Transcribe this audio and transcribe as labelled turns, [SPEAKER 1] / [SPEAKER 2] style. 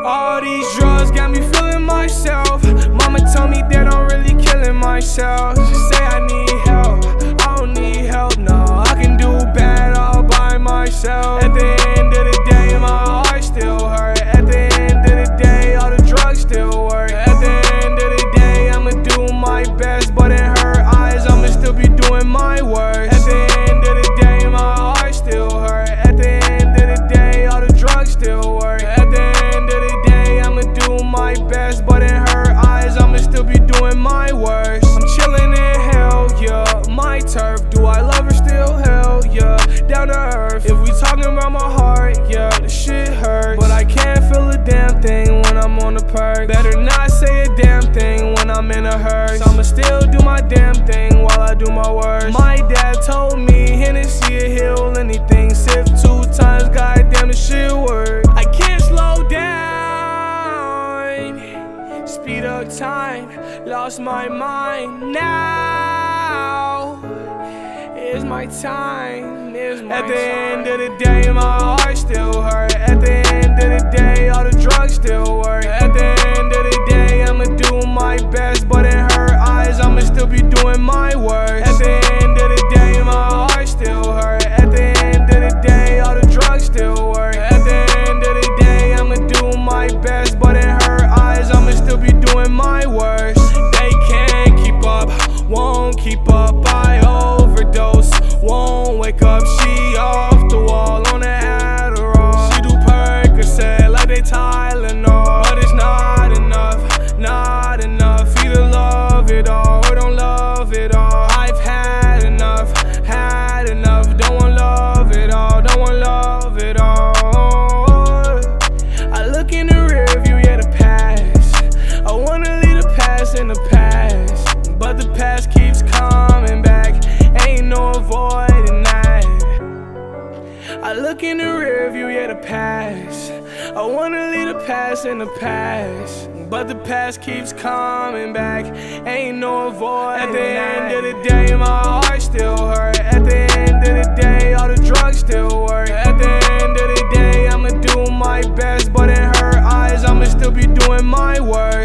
[SPEAKER 1] All these drugs got me feeling myself. Mama told me that I'm really killing myself. She say I need help, I don't need help, no. I can do bad all by myself. At the end of the day, my heart still hurt. At the end of the day, all the drugs still work. At the end of the day, I'ma do my best, but in her eyes, I'ma still be doing my worst. At the end of the day, my heart still hurt. At the end of the day, all the drugs still work. At the end of the day, I'ma do my best, but in her eyes, I'ma still be doing my worst. I'm chilling in hell, yeah, my turf. Do I love her still? Hell yeah, down to earth. If we talking about my heart, yeah, the shit hurts, but I can't feel a damn thing when I'm on the perk. Better not say a damn thing when I'm in a hearse. I'ma still do my damn thing while I do my worst. My dad told me Hennessy will heal anything. Sip 2 times, goddamn, the shit work. I can't slow down, speed up time, lost my mind. Now is my time, is my At the end of the day, my heart still hurt. At the end of the day, all the drugs still work. At the end of the day, I'ma do my best, but in her eyes, I'ma still be doing my worst. At the end of the day, my heart still hurt. At the end of the day, all the drugs still work. At the end of the day, I'ma do my best, but in her eyes, I'ma still be doing my worst. They can't keep up, won't keep up. I overdose, won't wake up. She off the wall on the Adderall. She do Percocet like they Tylenol, but it's not enough, not enough. Either love it all or don't love it all. I've had enough, don't want love it all, don't want love it all. I look in the rear view, yeah, the past. I wanna leave the past in the past, but the past keeps coming back. Ain't no avoiding that. I look in the rear view, yeah, the past. I wanna leave the past in the past, but the past keeps coming back. Ain't no avoiding that. At the end of the day, my heart still hurt. At the end of the day, all the drugs still work. At the end of the day, I'ma do my best, but in her eyes, I'ma still be doing my worst.